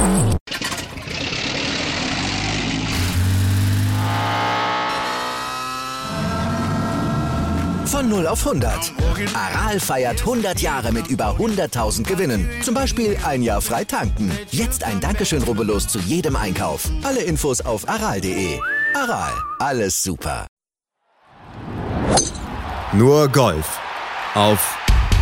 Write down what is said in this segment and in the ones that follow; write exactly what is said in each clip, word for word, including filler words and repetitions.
Von null auf hundert. Aral feiert hundert Jahre mit über hunderttausend Gewinnen. Zum Beispiel ein Jahr frei tanken. Jetzt ein Dankeschön, rubbellos zu jedem Einkauf. Alle Infos auf aral punkt de. Aral, alles super. Nur Golf auf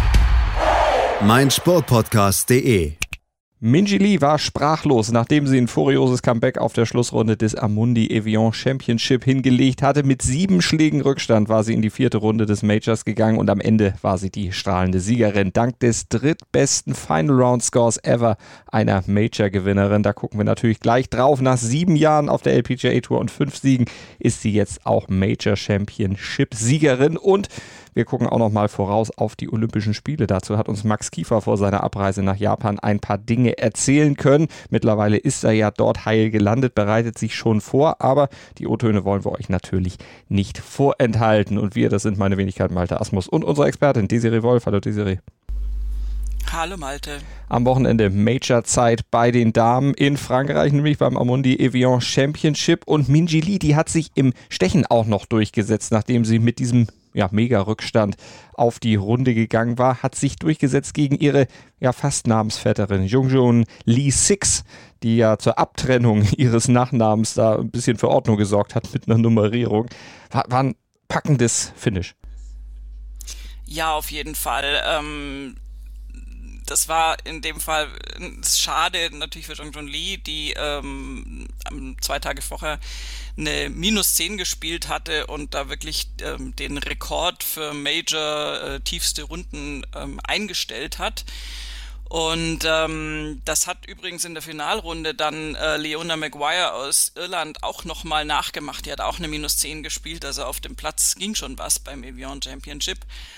meinsportpodcast punkt de. Minjee Lee war sprachlos, nachdem sie ein furioses Comeback auf der Schlussrunde des Amundi Evian Championship hingelegt hatte. Mit sieben Schlägen Rückstand war sie in die vierte Runde des Majors gegangen und am Ende war sie die strahlende Siegerin. Dank des drittbesten Final Round Scores ever einer Major-Gewinnerin. Da gucken wir natürlich gleich drauf. Nach sieben Jahren auf der L P G A Tour und fünf Siegen ist sie jetzt auch Major Championship Siegerin und wir gucken auch noch mal voraus auf die Olympischen Spiele. Dazu hat uns Max Kiefer vor seiner Abreise nach Japan ein paar Dinge erzählen können. Mittlerweile ist er ja dort heil gelandet, bereitet sich schon vor, aber die O-Töne wollen wir euch natürlich nicht vorenthalten. Und wir, das sind meine Wenigkeit Malte Asmus und unsere Expertin Desiree Wolf. Hallo Desiree. Hallo Malte. Am Wochenende Major-Zeit bei den Damen in Frankreich, nämlich beim Amundi Evian Championship. Und Minjee Lee, die hat sich im Stechen auch noch durchgesetzt, nachdem sie mit diesem ja, Mega-Rückstand auf die Runde gegangen war, hat sich durchgesetzt gegen ihre ja fast Namensvetterin Jungjoon Lee Six, die ja zur Abtrennung ihres Nachnamens da ein bisschen für Ordnung gesorgt hat mit einer Nummerierung. War, war ein packendes Finish. Ja, auf jeden Fall. Ähm Das war in dem Fall schade natürlich für Jungjoon Lee, die ähm, zwei Tage vorher eine minus zehn gespielt hatte und da wirklich ähm, den Rekord für Major äh, tiefste Runden ähm, eingestellt hat. Und ähm, das hat übrigens in der Finalrunde dann äh, Leona Maguire aus Irland auch nochmal nachgemacht. Die hat auch eine minus zehn gespielt, also auf dem Platz ging schon was beim Evian Championship.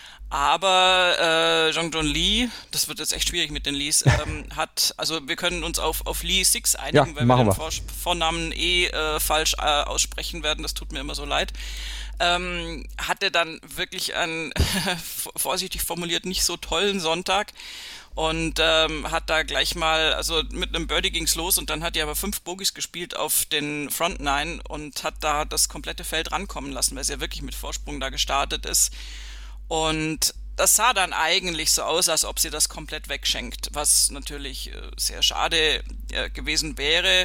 Aber äh, Jungjoon Lee, das wird jetzt echt schwierig mit den Lees, ähm, hat, also wir können uns auf, auf Lee Six einigen, ja, weil wir den wir. Vor- Vornamen eh äh, falsch äh, aussprechen werden, das tut mir immer so leid. Ähm, hatte dann wirklich einen, vorsichtig formuliert, nicht so tollen Sonntag und ähm, hat da gleich mal, also mit einem Birdie ging's los und dann hat die aber fünf Bogies gespielt auf den Front Nine und hat da das komplette Feld rankommen lassen, weil sie ja wirklich mit Vorsprung da gestartet ist. Und das sah dann eigentlich so aus, als ob sie das komplett wegschenkt, was natürlich äh, sehr schade äh, gewesen wäre.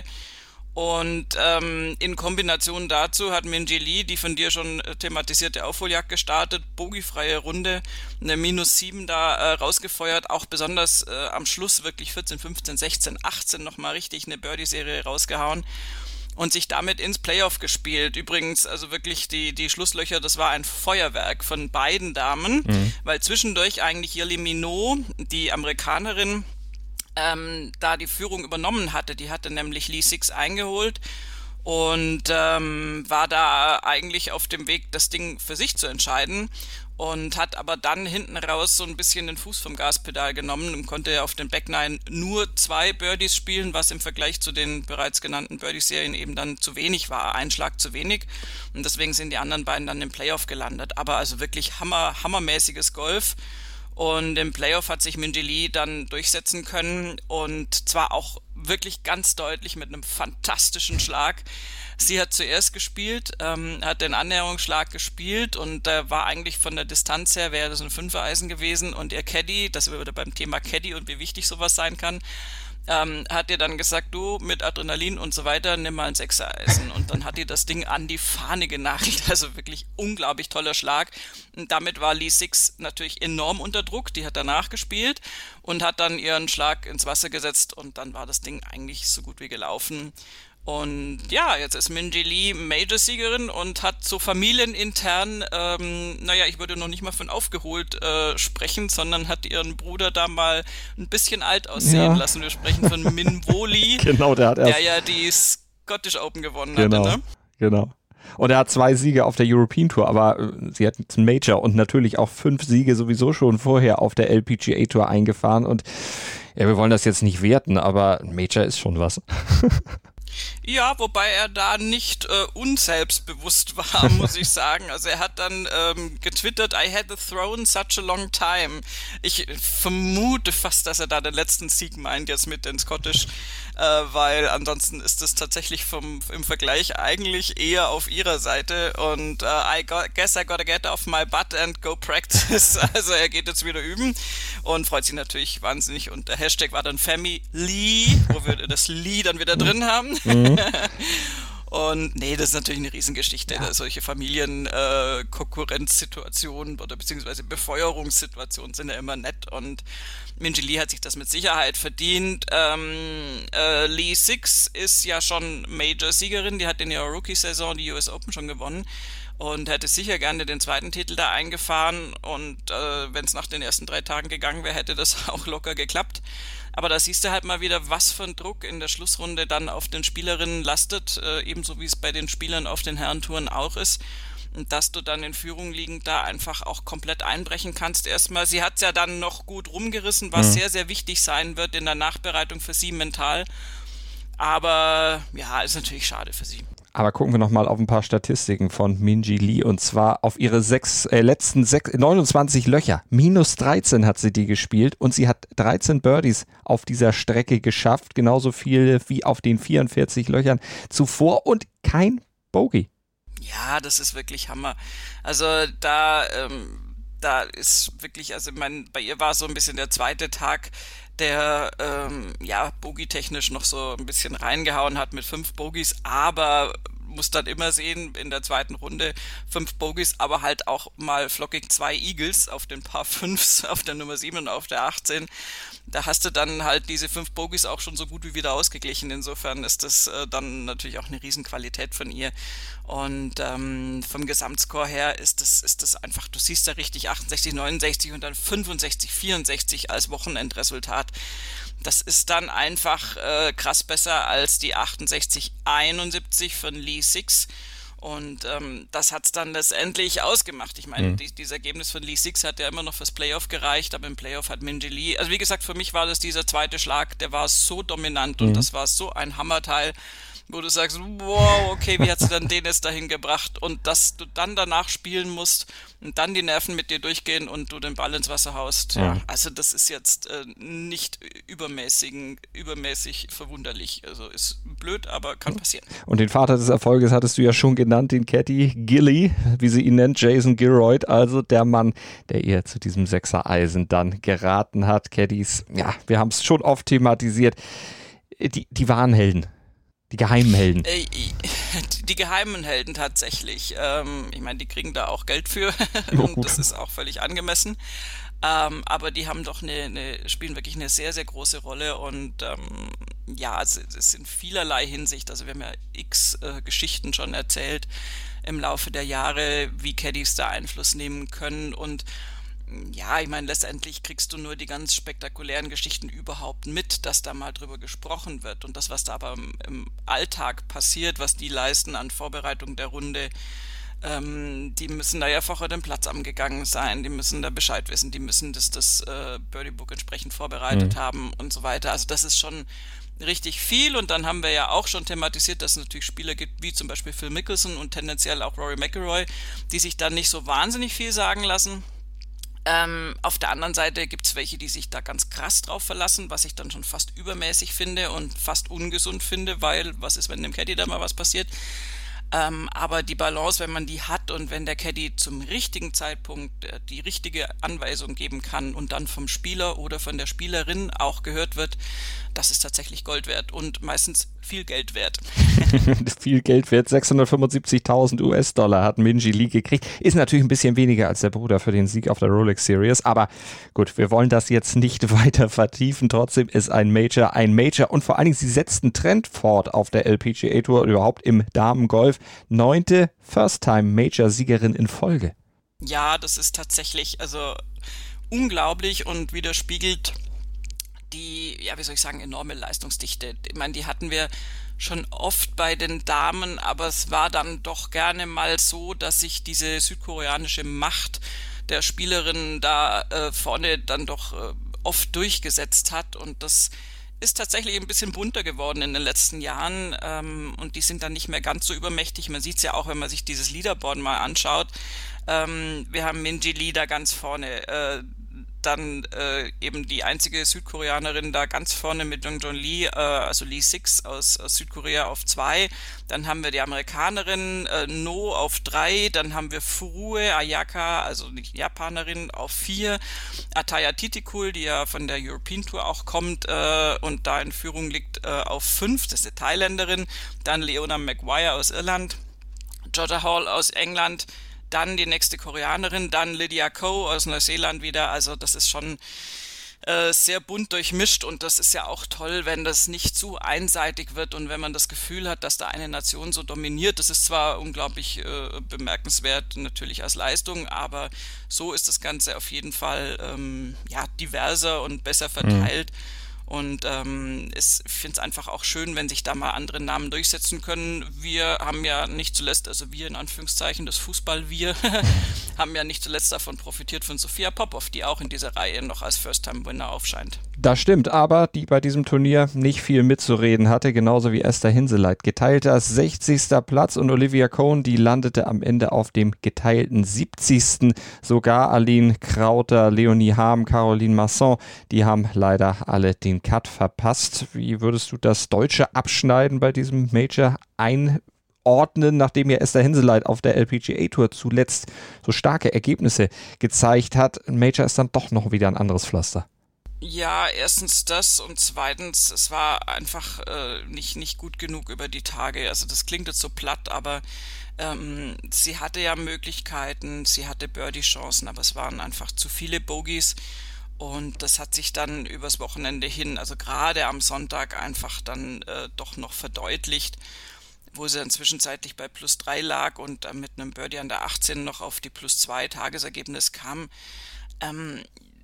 Und ähm, in Kombination dazu hat Minjee Lee die von dir schon äh, thematisierte Aufholjagd gestartet, bogiefreie Runde, eine minus sieben da äh, rausgefeuert, auch besonders äh, am Schluss wirklich vierzehn, fünfzehn, sechzehn, achtzehn nochmal richtig eine Birdie-Serie rausgehauen. Und sich damit ins Playoff gespielt. Übrigens, also wirklich die die Schlusslöcher, das war ein Feuerwerk von beiden Damen, mhm. weil zwischendurch eigentlich Yeola Minot, die Amerikanerin, ähm, da die Führung übernommen hatte. Die hatte nämlich Lee Six eingeholt und ähm, war da eigentlich auf dem Weg, das Ding für sich zu entscheiden. Und hat aber dann hinten raus so ein bisschen den Fuß vom Gaspedal genommen und konnte auf den Back Nine nur zwei Birdies spielen, was im Vergleich zu den bereits genannten Birdie-Serien eben dann zu wenig war, ein Schlag zu wenig. Und deswegen sind die anderen beiden dann im Playoff gelandet. Aber also wirklich hammer, hammermäßiges Golf. Und im Playoff hat sich Minjee Lee dann durchsetzen können und zwar auch wirklich ganz deutlich mit einem fantastischen Schlag. Sie hat zuerst gespielt, ähm, hat den Annäherungsschlag gespielt und äh, war eigentlich von der Distanz her, wäre das ein Fünfer-Eisen gewesen und ihr Caddy, das wir wieder beim Thema Caddy und wie wichtig sowas sein kann, ähm, hat ihr dann gesagt, du mit Adrenalin und so weiter, nimm mal ein Sechser-Eisen und dann hat ihr das Ding an die Fahne genagelt, also wirklich unglaublich toller Schlag und damit war Lee Six natürlich enorm unter Druck, die hat danach gespielt und hat dann ihren Schlag ins Wasser gesetzt und dann war das Ding eigentlich so gut wie gelaufen. Und ja, jetzt ist Minjee Lee Major-Siegerin und hat so familienintern, ähm, naja, ich würde noch nicht mal von aufgeholt äh, sprechen, sondern hat ihren Bruder da mal ein bisschen alt aussehen ja. lassen. Wir sprechen von Min Woo Lee, genau, der hat erst der ja die Scottish Open gewonnen genau, hatte, ne? Genau. Und er hat zwei Siege auf der European Tour, aber äh, sie hat einen Major und natürlich auch fünf Siege sowieso schon vorher auf der L P G A Tour eingefahren und ja, wir wollen das jetzt nicht werten, aber Major ist schon was. Ja, wobei er da nicht äh, unselbstbewusst war, muss ich sagen. Also er hat dann ähm, getwittert, I had the throne such a long time. Ich vermute fast, dass er da den letzten Sieg meint jetzt mit den Scottish, äh, weil ansonsten ist es tatsächlich vom im Vergleich eigentlich eher auf ihrer Seite und äh, I got, guess I gotta get off my butt and go practice. Also er geht jetzt wieder üben und freut sich natürlich wahnsinnig und der Hashtag war dann Family, wo wir das Lee dann wieder drin haben. Mhm. Und nee, das ist natürlich eine Riesengeschichte. Ja. Solche Familienkonkurrenzsituationen äh, oder beziehungsweise Befeuerungssituationen sind ja immer nett und Minjee Lee hat sich das mit Sicherheit verdient. Ähm, äh, Lee Six ist ja schon Major-Siegerin, die hat in ihrer Rookie-Saison die U S Open schon gewonnen und hätte sicher gerne den zweiten Titel da eingefahren und äh, wenn es nach den ersten drei Tagen gegangen wäre, hätte das auch locker geklappt. Aber da siehst du halt mal wieder, was für ein Druck in der Schlussrunde dann auf den Spielerinnen lastet, äh, ebenso wie es bei den Spielern auf den Herrentouren auch ist. Und dass du dann in Führung liegend da einfach auch komplett einbrechen kannst erstmal. Sie hat es ja dann noch gut rumgerissen, was mhm. sehr, sehr wichtig sein wird in der Nachbereitung für sie mental. Aber ja, ist natürlich schade für sie. Aber gucken wir nochmal auf ein paar Statistiken von Minjee Lee und zwar auf ihre sechs, äh, letzten sechs, neunundzwanzig Löcher. Minus dreizehn hat sie die gespielt und sie hat dreizehn Birdies auf dieser Strecke geschafft. Genauso viel wie auf den vierundvierzig Löchern zuvor und kein Bogey. Ja, das ist wirklich Hammer. Also da, ähm, da ist wirklich, also ich meine, bei ihr war so ein bisschen der zweite Tag, der ähm, ja bogey-technisch noch so ein bisschen reingehauen hat mit fünf Bogies, aber muss dann immer sehen, in der zweiten Runde fünf Bogies, aber halt auch mal flockig zwei Eagles auf den Paar Fünfs, auf der Nummer sieben und auf der achtzehn. Da hast du dann halt diese fünf Bogies auch schon so gut wie wieder ausgeglichen. Insofern ist das äh, dann natürlich auch eine Riesenqualität von ihr. Und ähm, vom Gesamtscore her ist das, ist das einfach, du siehst da richtig achtundsechzig, neunundsechzig und dann fünfundsechzig, vierundsechzig als Wochenendresultat. Das ist dann einfach äh, krass besser als die achtundsechzig, einundsiebzig von Lee Six. Und ähm, das hat's dann letztendlich ausgemacht. Ich meine, mhm. die, dieses Ergebnis von Lee Six hat ja immer noch fürs Playoff gereicht, aber im Playoff hat Minjee Lee, also wie gesagt, für mich war das dieser zweite Schlag, der war so dominant mhm. und das war so ein Hammerteil, wo du sagst, wow, okay, wie hat sie dann den jetzt dahin gebracht? Und dass du dann danach spielen musst und dann die Nerven mit dir durchgehen und du den Ball ins Wasser haust. Ja. Also das ist jetzt äh, nicht übermäßigen, übermäßig verwunderlich. Also ist blöd, aber kann passieren. Und den Vater des Erfolges hattest du ja schon genannt, den Caddy Gilly, wie sie ihn nennt, Jason Gilroyd, also der Mann, der ihr zu diesem Sechser-Eisen dann geraten hat. Caddies, ja, wir haben es schon oft thematisiert, die, die wahren Helden. Die geheimen Helden. Äh, die geheimen Helden tatsächlich. Ähm, ich meine, die kriegen da auch Geld für und das ist auch völlig angemessen. Ähm, aber die haben doch eine, eine, spielen wirklich eine sehr, sehr große Rolle und ähm, ja, es, es ist in vielerlei Hinsicht, also wir haben ja x äh, Geschichten schon erzählt im Laufe der Jahre, wie Caddies da Einfluss nehmen können und ja, ich meine, letztendlich kriegst du nur die ganz spektakulären Geschichten überhaupt mit, dass da mal drüber gesprochen wird. Und das, was da aber im, im Alltag passiert, was die leisten an Vorbereitung der Runde, ähm, die müssen da ja vorher den Platz angegangen sein, die müssen da Bescheid wissen, die müssen das, das äh, Birdie Book entsprechend vorbereitet mhm. haben und so weiter. Also das ist schon richtig viel und dann haben wir ja auch schon thematisiert, dass es natürlich Spieler gibt, wie zum Beispiel Phil Mickelson und tendenziell auch Rory McIlroy, die sich dann nicht so wahnsinnig viel sagen lassen. Ähm, auf der anderen Seite gibt es welche, die sich da ganz krass drauf verlassen, was ich dann schon fast übermäßig finde und fast ungesund finde, weil was ist, wenn dem Caddy da mal was passiert? Ähm, aber die Balance, wenn man die hat und wenn der Caddy zum richtigen Zeitpunkt äh, die richtige Anweisung geben kann und dann vom Spieler oder von der Spielerin auch gehört wird, das ist tatsächlich Gold wert und meistens viel Geld wert. Viel Geld wert, sechshundertfünfundsiebzigtausend U S-Dollar hat Minjee Lee gekriegt. Ist natürlich ein bisschen weniger als der Bruder für den Sieg auf der Rolex Series, aber gut, wir wollen das jetzt nicht weiter vertiefen. Trotzdem ist ein Major ein Major und vor allen Dingen, sie setzt einen Trend fort auf der L P G A Tour und überhaupt im Damengolf. Neunte First-Time-Major-Siegerin in Folge. Ja, das ist tatsächlich also unglaublich und widerspiegelt die, ja, wie soll ich sagen, enorme Leistungsdichte. Ich meine, die hatten wir schon oft bei den Damen, aber es war dann doch gerne mal so, dass sich diese südkoreanische Macht der Spielerinnen da äh, vorne dann doch äh, oft durchgesetzt hat und das ist tatsächlich ein bisschen bunter geworden in den letzten Jahren ähm, und die sind dann nicht mehr ganz so übermächtig. Man sieht es ja auch, wenn man sich dieses Leaderboard mal anschaut. Ähm, wir haben Minji Lee da ganz vorne, äh, dann äh, eben die einzige Südkoreanerin da ganz vorne mit Dongjon Lee, äh, also Lee Six aus, aus Südkorea auf zwei. Dann haben wir die Amerikanerin äh, No auf drei. Dann haben wir Furue Ayaka, also die Japanerin, auf vier. Ataya Titikul, die ja von der European Tour auch kommt äh, und da in Führung liegt, äh, auf fünf. Das ist eine Thailänderin. Dann Leona Maguire aus Irland. Georgia Hall aus England. Dann die nächste Koreanerin, dann Lydia Ko aus Neuseeland wieder. Also das ist schon äh, sehr bunt durchmischt und das ist ja auch toll, wenn das nicht zu einseitig wird und wenn man das Gefühl hat, dass da eine Nation so dominiert. Das ist zwar unglaublich äh, bemerkenswert natürlich als Leistung, aber so ist das Ganze auf jeden Fall ähm, ja, diverser und besser verteilt. Mhm. Und ähm, es, ich finde es einfach auch schön, wenn sich da mal andere Namen durchsetzen können. Wir haben ja nicht zuletzt, also wir in Anführungszeichen, das Fußball-Wir, haben ja nicht zuletzt davon profitiert von Sophia Popov, die auch in dieser Reihe noch als First-Time-Winner aufscheint. Das stimmt, aber die bei diesem Turnier nicht viel mitzureden hatte, genauso wie Esther Hinseleit. Geteilter sechzigster Platz und Olivia Cohn, die landete am Ende auf dem geteilten siebzigsten Sogar Aline Krauter, Leonie Harm, Caroline Masson, die haben leider alle den Cut verpasst. Wie würdest du das deutsche Abschneiden bei diesem Major einordnen, nachdem ja Esther Hinseleit auf der L P G A Tour zuletzt so starke Ergebnisse gezeigt hat? Ein Major ist dann doch noch wieder ein anderes Pflaster. Ja, erstens das und zweitens, es war einfach äh, nicht, nicht gut genug über die Tage. Also das klingt jetzt so platt, aber ähm, sie hatte ja Möglichkeiten, sie hatte Birdie-Chancen, aber es waren einfach zu viele Bogies. Und das hat sich dann übers Wochenende hin, also gerade am Sonntag einfach dann äh, doch noch verdeutlicht, wo sie dann zwischenzeitlich bei plus drei lag und dann mit einem Birdie an der achtzehn noch auf die plus zwei Tagesergebnis kam. Ähm,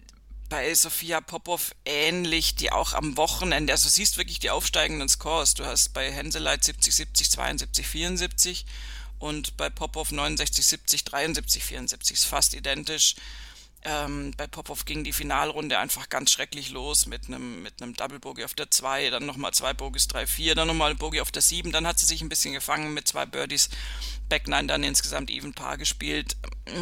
bei Sophia Popov ähnlich, die auch am Wochenende, also du siehst wirklich die aufsteigenden Scores. Du hast bei Henseleit siebzig siebzig, zweiundsiebzig vierundsiebzig und bei Popov neunundsechzig siebzig, dreiundsiebzig vierundsiebzig, ist fast identisch. Ähm, bei Popov ging die Finalrunde einfach ganz schrecklich los mit einem mit einem Double Bogey auf der zwei, dann nochmal zwei Bogies, drei vier, dann nochmal ein Bogey auf der sieben, dann hat sie sich ein bisschen gefangen mit zwei Birdies, Back nine dann insgesamt Even Par gespielt.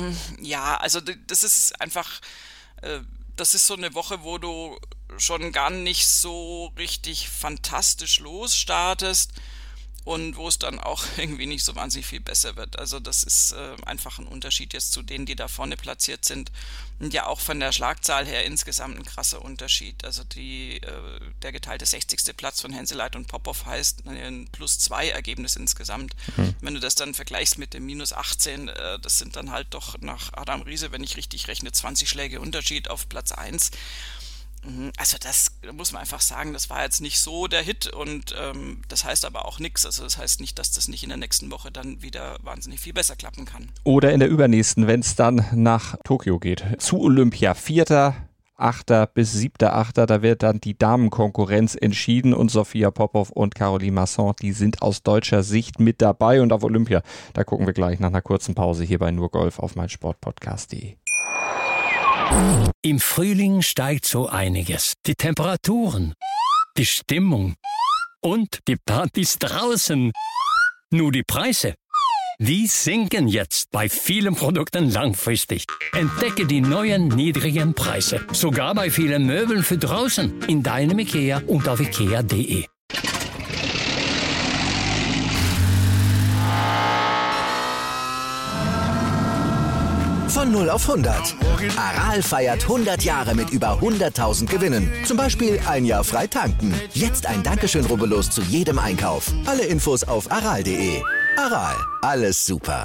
Ja, also das ist einfach, äh, das ist so eine Woche, wo du schon gar nicht so richtig fantastisch losstartest und wo es dann auch irgendwie nicht so wahnsinnig viel besser wird. Also das ist äh, einfach ein Unterschied jetzt zu denen, die da vorne platziert sind. Und ja auch von der Schlagzahl her insgesamt ein krasser Unterschied. Also die, äh, der geteilte sechzigste Platz von Henseleit und Popov heißt ein plus zwei Ergebnis insgesamt. Mhm. Wenn du das dann vergleichst mit dem minus achtzehn, äh, das sind dann halt doch nach Adam Riese, wenn ich richtig rechne, zwanzig Schläge Unterschied auf Platz eins. Also das muss man einfach sagen, das war jetzt nicht so der Hit und ähm, das heißt aber auch nichts. Also das heißt nicht, dass das nicht in der nächsten Woche dann wieder wahnsinnig viel besser klappen kann. Oder in der übernächsten, wenn es dann nach Tokio geht. Zu Olympia, vierter achter bis siebter achter Da wird dann die Damenkonkurrenz entschieden und Sophia Popov und Caroline Masson, die sind aus deutscher Sicht mit dabei und auf Olympia. Da gucken wir gleich nach einer kurzen Pause hier bei Nur Golf auf meinsportpodcast punkt de. Im Frühling steigt so einiges. Die Temperaturen, die Stimmung und die Partys draußen. Nur die Preise, die sinken jetzt bei vielen Produkten langfristig. Entdecke die neuen niedrigen Preise. Sogar bei vielen Möbeln für draußen. In deinem IKEA und auf ikea punkt de. Von null auf hundert. Aral feiert hundert Jahre mit über hunderttausend Gewinnen. Zum Beispiel ein Jahr frei tanken. Jetzt ein Dankeschön, rubbellos zu jedem Einkauf. Alle Infos auf aral punkt de. Aral, alles super.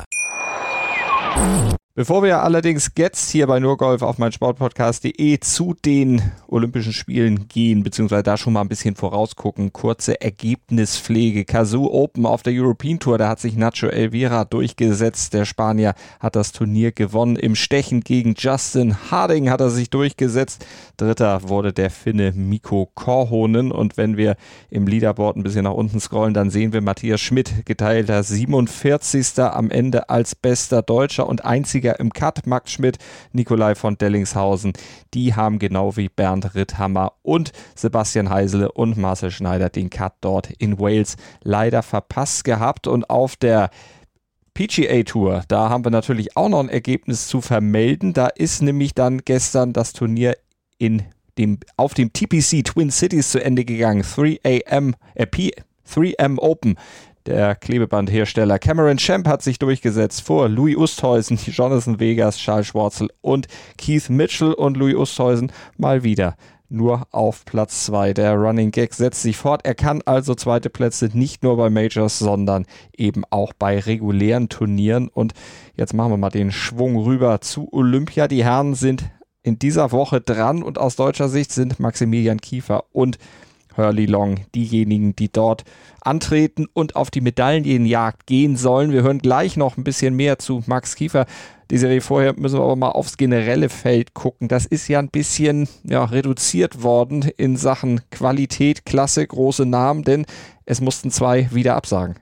Bevor wir allerdings jetzt hier bei Nur Golf auf meinsportpodcast punkt de zu den Olympischen Spielen gehen, beziehungsweise da schon mal ein bisschen vorausgucken, kurze Ergebnispflege. Cazoo Open auf der European Tour, da hat sich Nacho Elvira durchgesetzt. Der Spanier hat das Turnier gewonnen. Im Stechen gegen Justin Harding hat er sich durchgesetzt. Dritter wurde der Finne Mikko Korhonen. Und wenn wir im Leaderboard ein bisschen nach unten scrollen, dann sehen wir Matthias Schmidt, geteilter siebenundvierzigster am Ende als bester Deutscher und einziger Jäger im Cut. Max Schmidt, Nikolai von Dellingshausen, die haben genau wie Bernd Ritthammer und Sebastian Heisele und Marcel Schneider den Cut dort in Wales leider verpasst gehabt. Und auf der P G A Tour, da haben wir natürlich auch noch ein Ergebnis zu vermelden. Da ist nämlich dann gestern das Turnier in dem, auf dem T P C Twin Cities zu Ende gegangen. drei M, äh, P, drei M Open. Der Klebebandhersteller Cameron Champ hat sich durchgesetzt vor Louis Oosthuizen, Jonathan Vegas, Charles Schwarzel und Keith Mitchell. Und Louis Oosthuizen mal wieder nur auf Platz zwei. Der Running Gag setzt sich fort. Er kann also zweite Plätze nicht nur bei Majors, sondern eben auch bei regulären Turnieren. Und jetzt machen wir mal den Schwung rüber zu Olympia. Die Herren sind in dieser Woche dran und aus deutscher Sicht sind Maximilian Kiefer und Hurly Long diejenigen, die dort antreten und auf die Medaillenjagd gehen sollen. Wir hören gleich noch ein bisschen mehr zu Max Kiefer. Die Serie vorher müssen wir aber mal aufs generelle Feld gucken. Das ist ja ein bisschen ja, reduziert worden in Sachen Qualität, Klasse, große Namen, denn es mussten zwei wieder absagen.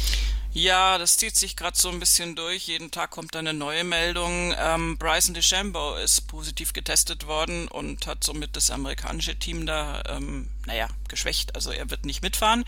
Ja, das zieht sich gerade so ein bisschen durch. Jeden Tag kommt eine neue Meldung. Ähm, Bryson DeChambeau ist positiv getestet worden und hat somit das amerikanische Team da, ähm, naja, geschwächt. Also er wird nicht mitfahren.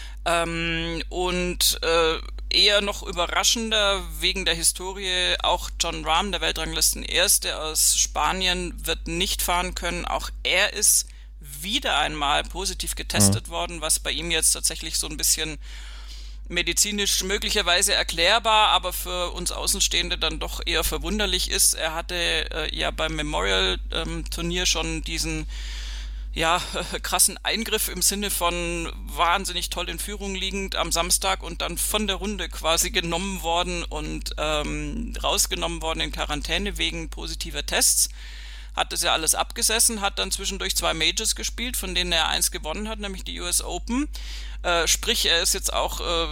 Ähm, und äh, eher noch überraschender wegen der Historie, auch Jon Rahm, der Weltranglisten-Erste aus Spanien, wird nicht fahren können. Auch er ist wieder einmal positiv getestet mhm. worden, was bei ihm jetzt tatsächlich so ein bisschen medizinisch möglicherweise erklärbar, aber für uns Außenstehende dann doch eher verwunderlich ist. Er hatte äh, ja beim Memorial-Turnier ähm, schon diesen ja, krassen Eingriff im Sinne von wahnsinnig toll in Führung liegend am Samstag und dann von der Runde quasi genommen worden und ähm, rausgenommen worden in Quarantäne wegen positiver Tests. Hat das ja alles abgesessen, hat dann zwischendurch zwei Majors gespielt, von denen er eins gewonnen hat, nämlich die U S Open. Äh, sprich, er ist jetzt auch äh,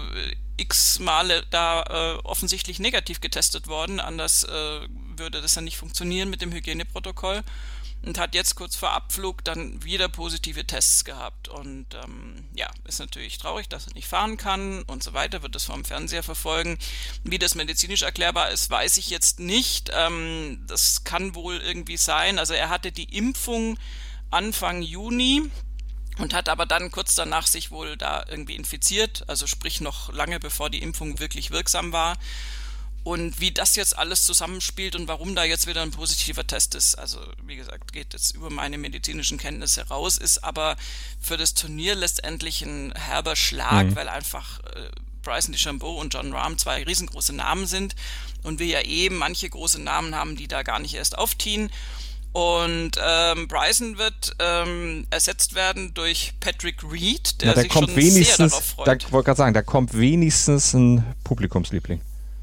x Male da äh, offensichtlich negativ getestet worden, anders äh, würde das ja nicht funktionieren mit dem Hygieneprotokoll. Und hat jetzt kurz vor Abflug dann wieder positive Tests gehabt. Und ähm, ja, ist natürlich traurig, dass er nicht fahren kann und so weiter, wird das vom Fernseher verfolgen. Wie das medizinisch erklärbar ist, weiß ich jetzt nicht. Ähm, das kann wohl irgendwie sein. Also er hatte die Impfung Anfang Juni und hat aber dann kurz danach sich wohl da irgendwie infiziert. Also sprich noch lange bevor die Impfung wirklich wirksam war. Und wie das jetzt alles zusammenspielt und warum da jetzt wieder ein positiver Test ist, also wie gesagt, geht jetzt über meine medizinischen Kenntnisse raus, ist aber für das Turnier letztendlich ein herber Schlag, mhm. weil einfach äh, Bryson DeChambeau und Jon Rahm zwei riesengroße Namen sind und wir ja eben manche große Namen haben, die da gar nicht erst aufziehen. Und ähm, Bryson wird ähm, ersetzt werden durch Patrick Reed, der, ja, der sich kommt schon sehr darauf freut. Da, ich wollte gerade sagen, da kommt wenigstens ein Publikumsliebling.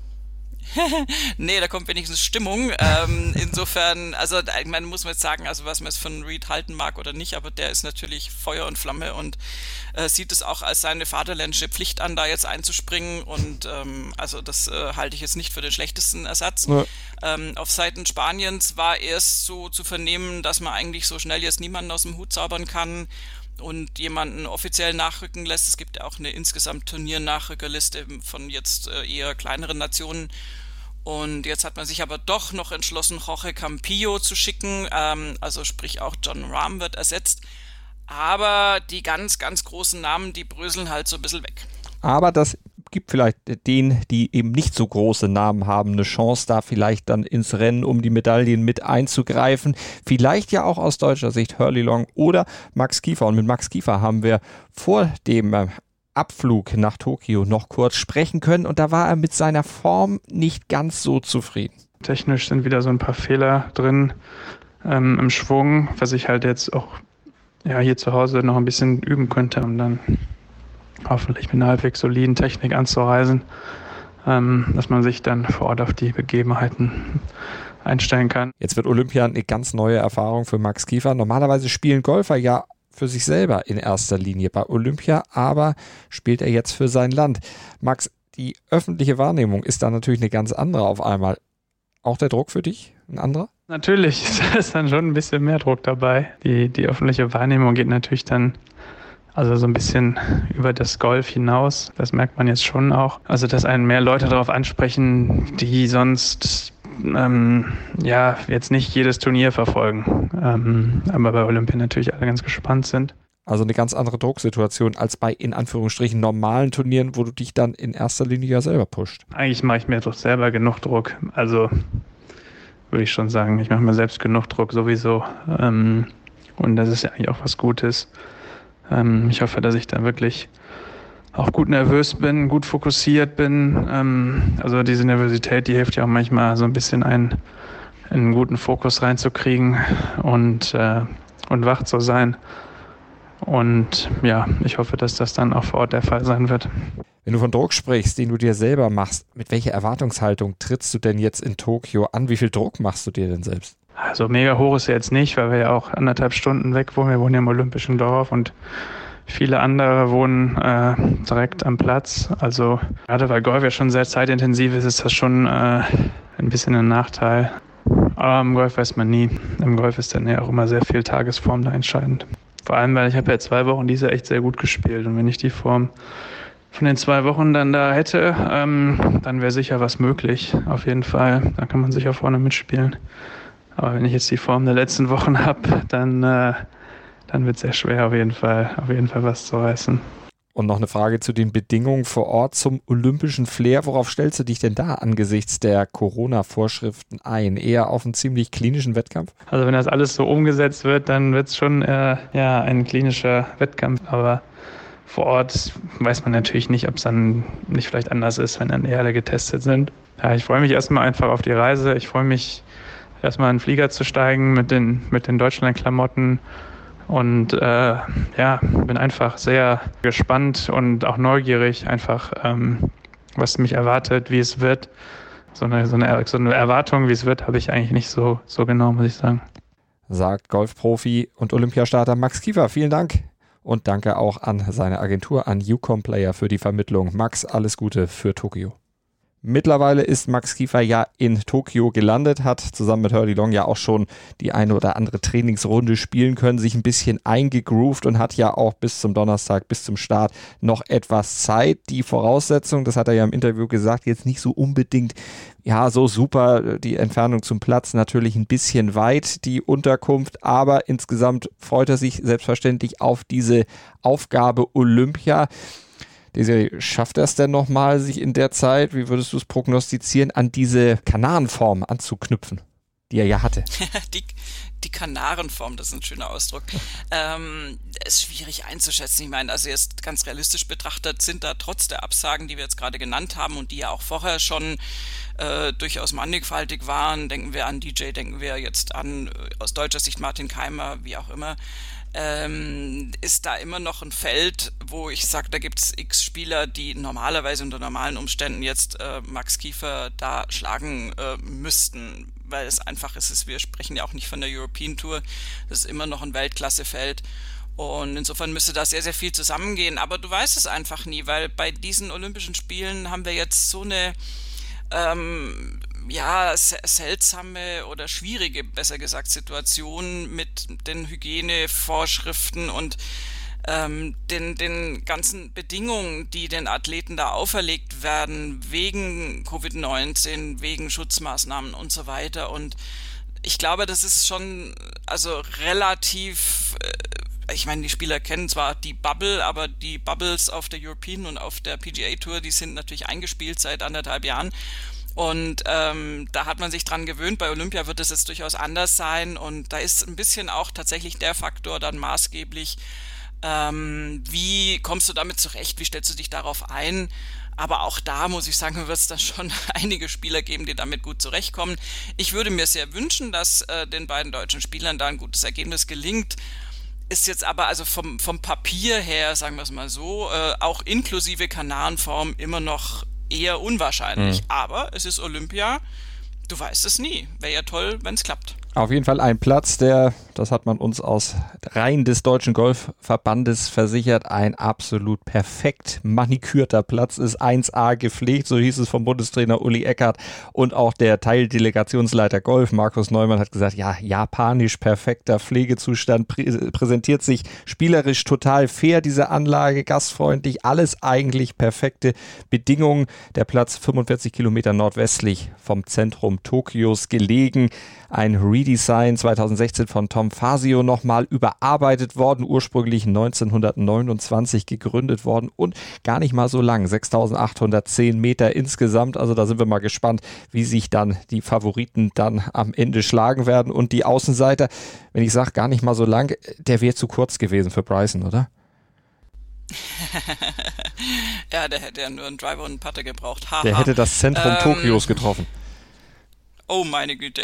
Nee, da kommt wenigstens Stimmung. Ähm, insofern, also ich meine, muss man jetzt sagen, also was man jetzt von Reed halten mag oder nicht, aber der ist natürlich Feuer und Flamme und äh, sieht es auch als seine vaterländische Pflicht an, da jetzt einzuspringen und ähm, also das äh, halte ich jetzt nicht für den schlechtesten Ersatz. Ja. Ähm, auf Seiten Spaniens war erst so zu vernehmen, dass man eigentlich so schnell jetzt niemanden aus dem Hut zaubern kann und jemanden offiziell nachrücken lässt. Es gibt ja auch eine insgesamt Turnier-Nachrückerliste von jetzt äh, eher kleineren Nationen. Und jetzt hat man sich aber doch noch entschlossen, Jorge Campillo zu schicken. Ähm, also sprich auch Jon Rahm wird ersetzt. Aber die ganz, ganz großen Namen, die bröseln halt so ein bisschen weg. Aber das gibt vielleicht denen, die eben nicht so große Namen haben, eine Chance, da vielleicht dann ins Rennen um die Medaillen mit einzugreifen. Vielleicht ja auch aus deutscher Sicht Hurly Long oder Max Kiefer. Und mit Max Kiefer haben wir vor dem äh, Abflug nach Tokio noch kurz sprechen können und da war er mit seiner Form nicht ganz so zufrieden. Technisch sind wieder so ein paar Fehler drin ähm, im Schwung, was ich halt jetzt auch ja, hier zu Hause noch ein bisschen üben könnte, um dann hoffentlich mit einer halbwegs soliden Technik anzureisen, ähm, dass man sich dann vor Ort auf die Begebenheiten einstellen kann. Jetzt wird Olympia eine ganz neue Erfahrung für Max Kiefer. Normalerweise spielen Golfer ja für sich selber in erster Linie bei Olympia, aber spielt er jetzt für sein Land. Max, die öffentliche Wahrnehmung ist da natürlich eine ganz andere auf einmal. Auch der Druck für dich ein anderer? Natürlich, da ist dann schon ein bisschen mehr Druck dabei. Die, die öffentliche Wahrnehmung geht natürlich dann Also so ein bisschen über das Golf hinaus, das merkt man jetzt schon auch. Also dass einen mehr Leute darauf ansprechen, die sonst ähm, ja jetzt nicht jedes Turnier verfolgen, ähm, aber bei Olympia natürlich alle ganz gespannt sind. Also eine ganz andere Drucksituation als bei in Anführungsstrichen normalen Turnieren, wo du dich dann in erster Linie ja selber pusht. Eigentlich mache ich mir doch selber genug Druck, also würde ich schon sagen, ich mache mir selbst genug Druck sowieso ähm, und das ist ja eigentlich auch was Gutes. Ähm, ich hoffe, dass ich da wirklich auch gut nervös bin, gut fokussiert bin. Ähm, also diese Nervosität, die hilft ja auch manchmal so ein bisschen einen, einen guten Fokus reinzukriegen und, äh, und wach zu sein. Und ja, ich hoffe, dass das dann auch vor Ort der Fall sein wird. Wenn du von Druck sprichst, den du dir selber machst, mit welcher Erwartungshaltung trittst du denn jetzt in Tokio an? Wie viel Druck machst du dir denn selbst? Also mega hoch ist er jetzt nicht, weil wir ja auch anderthalb Stunden weg wohnen. Wir wohnen ja im Olympischen Dorf und viele andere wohnen äh, direkt am Platz. Also gerade weil Golf ja schon sehr zeitintensiv ist, ist das schon äh, ein bisschen ein Nachteil. Aber im Golf weiß man nie. Im Golf ist dann ja auch immer sehr viel Tagesform da entscheidend. Vor allem, weil ich habe ja zwei Wochen diese echt sehr gut gespielt. Und wenn ich die Form von den zwei Wochen dann da hätte, ähm, dann wäre sicher was möglich. Auf jeden Fall. Da kann man sicher vorne mitspielen. Aber wenn ich jetzt die Form der letzten Wochen habe, dann, äh, dann wird es sehr schwer, auf jeden Fall, auf jeden Fall was zu reißen. Und noch eine Frage zu den Bedingungen vor Ort zum olympischen Flair. Worauf stellst du dich denn da angesichts der Corona-Vorschriften ein? Eher auf einen ziemlich klinischen Wettkampf? Also wenn das alles so umgesetzt wird, dann wird es schon äh, ja, ein klinischer Wettkampf. Aber vor Ort weiß man natürlich nicht, ob es dann nicht vielleicht anders ist, wenn dann eher alle getestet sind. Ja, ich freue mich erstmal einfach auf die Reise. Ich freue mich erstmal in den Flieger zu steigen mit den, mit den Deutschland-Klamotten und äh, ja, bin einfach sehr gespannt und auch neugierig einfach, ähm, was mich erwartet, wie es wird. So eine, so eine, so eine Erwartung, wie es wird, habe ich eigentlich nicht so, so genau, muss ich sagen. Sagt Golfprofi und Olympiastarter Max Kiefer. Vielen Dank und danke auch an seine Agentur, an Ucom Player für die Vermittlung. Max, alles Gute für Tokio. Mittlerweile ist Max Kiefer ja in Tokio gelandet, hat zusammen mit Hurly Long ja auch schon die eine oder andere Trainingsrunde spielen können, sich ein bisschen eingegroovt und hat ja auch bis zum Donnerstag, bis zum Start noch etwas Zeit. Die Voraussetzung, das hat er ja im Interview gesagt, jetzt nicht so unbedingt, ja, so super, die Entfernung zum Platz natürlich ein bisschen weit, die Unterkunft, aber insgesamt freut er sich selbstverständlich auf diese Aufgabe Olympia. Desiree, schafft er es denn nochmal, sich in der Zeit, wie würdest du es prognostizieren, an diese Kanarenform anzuknüpfen, die er ja hatte? die, die Kanarenform, das ist ein schöner Ausdruck. ähm, ist schwierig einzuschätzen. Ich meine, also jetzt ganz realistisch betrachtet sind da trotz der Absagen, die wir jetzt gerade genannt haben und die ja auch vorher schon äh, durchaus mannigfaltig waren, denken wir an D J, denken wir jetzt an, aus deutscher Sicht Martin Keimer, wie auch immer, Ähm, ist da immer noch ein Feld, wo ich sage, da gibt es x Spieler, die normalerweise unter normalen Umständen jetzt äh, Max Kiefer da schlagen äh, müssten, weil es einfach ist, wir sprechen ja auch nicht von der European Tour, das ist immer noch ein Weltklassefeld und insofern müsste da sehr, sehr viel zusammengehen, aber du weißt es einfach nie, weil bei diesen Olympischen Spielen haben wir jetzt so eine ähm, ja, seltsame oder schwierige, besser gesagt, Situation mit den Hygienevorschriften und ähm, den, den ganzen Bedingungen, die den Athleten da auferlegt werden, wegen Covid neunzehn, wegen Schutzmaßnahmen und so weiter. Und ich glaube, das ist schon also relativ, äh, ich meine, die Spieler kennen zwar die Bubble, aber die Bubbles auf der European und auf der P G A Tour, die sind natürlich eingespielt seit anderthalb Jahren. Und ähm, da hat man sich dran gewöhnt. Bei Olympia wird es jetzt durchaus anders sein. Und da ist ein bisschen auch tatsächlich der Faktor dann maßgeblich, ähm, wie kommst du damit zurecht, wie stellst du dich darauf ein? Aber auch da, muss ich sagen, wird es dann schon einige Spieler geben, die damit gut zurechtkommen. Ich würde mir sehr wünschen, dass äh, den beiden deutschen Spielern da ein gutes Ergebnis gelingt. Ist jetzt aber also vom, vom Papier her, sagen wir es mal so, äh, auch inklusive Kanarenform immer noch eher unwahrscheinlich, mhm. aber es ist Olympia, du weißt es nie. Wäre ja toll, wenn es klappt. Auf jeden Fall ein Platz, der, das hat man uns aus Reihen des Deutschen Golfverbandes versichert, ein absolut perfekt manikürter Platz ist, eins A gepflegt, so hieß es vom Bundestrainer Uli Eckhardt, und auch der Teildelegationsleiter Golf, Markus Neumann, hat gesagt, ja, japanisch perfekter Pflegezustand, prä- präsentiert sich spielerisch total fair, diese Anlage, gastfreundlich, alles eigentlich perfekte Bedingungen. Der Platz fünfundvierzig Kilometer nordwestlich vom Zentrum Tokios gelegen, ein Redesign zweitausendsechzehn von Tom Fazio nochmal überarbeitet worden, ursprünglich neunzehnhundertneunundzwanzig gegründet worden und gar nicht mal so lang, sechstausendachthundertzehn Meter insgesamt, also da sind wir mal gespannt, wie sich dann die Favoriten dann am Ende schlagen werden und die Außenseiter, wenn ich sage gar nicht mal so lang, der wäre zu kurz gewesen für Bryson, oder? Ja, der hätte ja nur einen Driver und einen Putter gebraucht. Ha, der ha. hätte das Zentrum ähm, Tokios getroffen. Oh, meine Güte.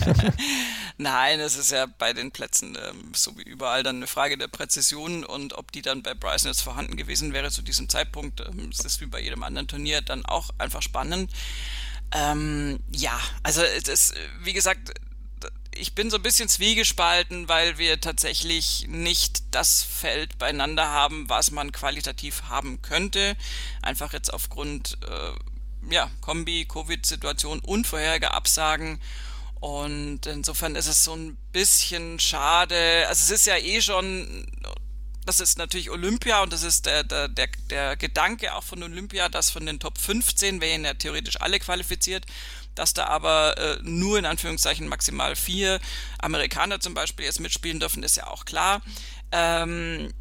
Nein, es ist ja bei den Plätzen ähm, so wie überall dann eine Frage der Präzision und ob die dann bei Bryson jetzt vorhanden gewesen wäre zu diesem Zeitpunkt. Ähm, es ist wie bei jedem anderen Turnier dann auch einfach spannend. Ähm, ja, also es ist, wie gesagt, ich bin so ein bisschen zwiegespalten, weil wir tatsächlich nicht das Feld beieinander haben, was man qualitativ haben könnte. Einfach jetzt aufgrund äh, ja, Kombi, Covid-Situation, unvorherige Absagen und insofern ist es so ein bisschen schade. Also es ist ja eh schon, das ist natürlich Olympia und das ist der, der, der, der Gedanke auch von Olympia, dass von den Top fünfzehn wären ja theoretisch alle qualifiziert, dass da aber äh, nur in Anführungszeichen maximal vier Amerikaner zum Beispiel jetzt mitspielen dürfen, ist ja auch klar. Ähm,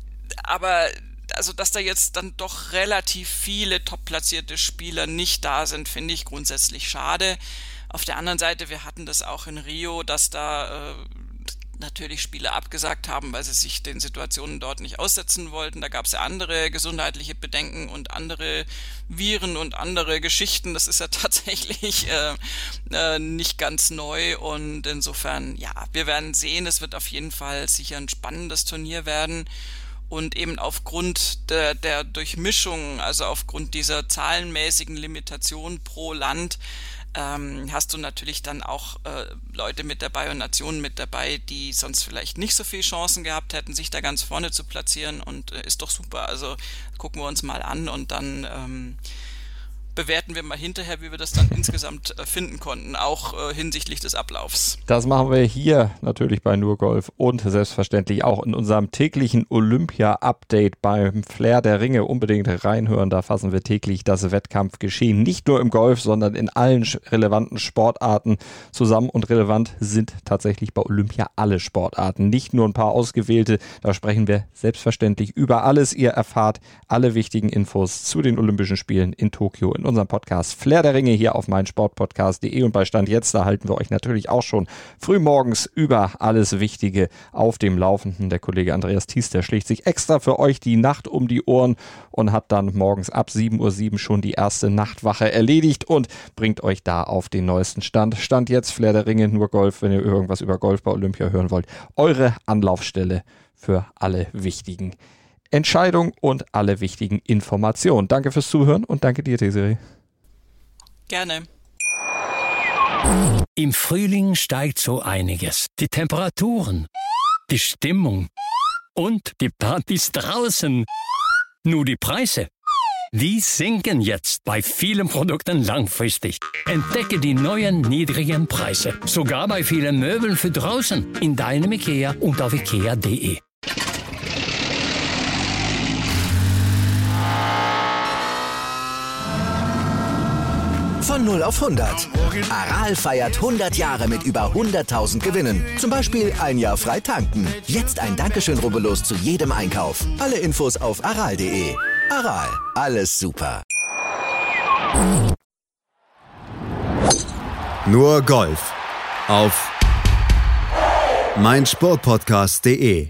aber also, dass da jetzt dann doch relativ viele top-platzierte Spieler nicht da sind, finde ich grundsätzlich schade. Auf der anderen Seite, wir hatten das auch in Rio, dass da äh, natürlich Spieler abgesagt haben, weil sie sich den Situationen dort nicht aussetzen wollten. Da gab es ja andere gesundheitliche Bedenken und andere Viren und andere Geschichten. Das ist ja tatsächlich äh, äh, nicht ganz neu und insofern, ja, wir werden sehen, es wird auf jeden Fall sicher ein spannendes Turnier werden. Und eben aufgrund der, der Durchmischung, also aufgrund dieser zahlenmäßigen Limitation pro Land, ähm, hast du natürlich dann auch äh, Leute mit dabei und Nationen mit dabei, die sonst vielleicht nicht so viele Chancen gehabt hätten, sich da ganz vorne zu platzieren und äh, ist doch super. Also gucken wir uns mal an und dann ähm, bewerten wir mal hinterher, wie wir das dann insgesamt äh, finden konnten, auch äh, hinsichtlich des Ablaufs. Das machen wir hier natürlich bei Nur Golf und selbstverständlich auch in unserem täglichen Olympia-Update beim Flair der Ringe. Unbedingt reinhören, da fassen wir täglich das Wettkampfgeschehen, nicht nur im Golf, sondern in allen relevanten Sportarten zusammen und relevant sind tatsächlich bei Olympia alle Sportarten, nicht nur ein paar ausgewählte, da sprechen wir selbstverständlich über alles. Ihr erfahrt alle wichtigen Infos zu den Olympischen Spielen in Tokio in unserem Podcast Flair der Ringe hier auf meinsportpodcast punkt de und bei Stand jetzt, da halten wir euch natürlich auch schon frühmorgens über alles Wichtige auf dem Laufenden. Der Kollege Andreas Thies, der schlägt sich extra für euch die Nacht um die Ohren und hat dann morgens ab sieben Uhr sieben schon die erste Nachtwache erledigt und bringt euch da auf den neuesten Stand. Stand jetzt Flair der Ringe, Nur Golf, wenn ihr irgendwas über Golf bei Olympia hören wollt. Eure Anlaufstelle für alle wichtigen Entscheidung und alle wichtigen Informationen. Danke fürs Zuhören und danke dir, Desiree. Gerne. Im Frühling steigt so einiges. Die Temperaturen, die Stimmung und die Partys draußen. Nur die Preise, die sinken jetzt bei vielen Produkten langfristig. Entdecke die neuen niedrigen Preise. Sogar bei vielen Möbeln für draußen. In deinem IKEA und auf ikea punkt de. Von null auf hundert. Aral feiert hundert Jahre mit über hunderttausend Gewinnen. Zum Beispiel ein Jahr frei tanken. Jetzt ein Dankeschön, rubbellos zu jedem Einkauf. Alle Infos auf aral punkt de. Aral, alles super. Nur Golf auf meinsportpodcast punkt de.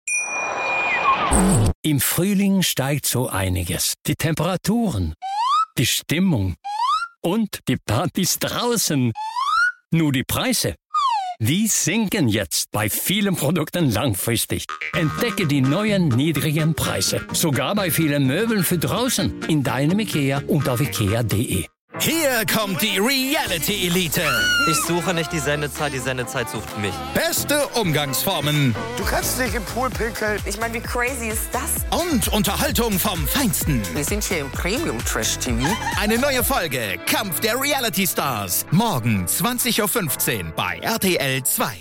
Im Frühling steigt so einiges. Die Temperaturen, die Stimmung und die Partys draußen. Nur die Preise, die sinken jetzt bei vielen Produkten langfristig. Entdecke die neuen niedrigen Preise. Sogar bei vielen Möbeln für draußen. In deinem IKEA und auf ikea punkt de. Hier kommt die Reality-Elite. Ich suche nicht die Sendezeit, die Sendezeit sucht mich. Beste Umgangsformen. Du kannst nicht im Pool pinkeln. Ich meine, wie crazy ist das? Und Unterhaltung vom Feinsten. Wir sind hier im Premium-Trash-T V. Eine neue Folge Kampf der Reality-Stars. Morgen zwanzig Uhr fünfzehn bei R T L zwei.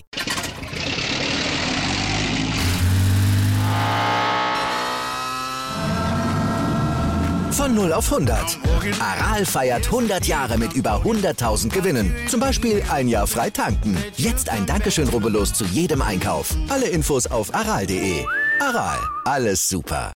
Von null auf hundert. Aral feiert hundert Jahre mit über hunderttausend Gewinnen. Zum Beispiel ein Jahr frei tanken. Jetzt ein Dankeschön, rubbellos zu jedem Einkauf. Alle Infos auf aral punkt de. Aral, alles super.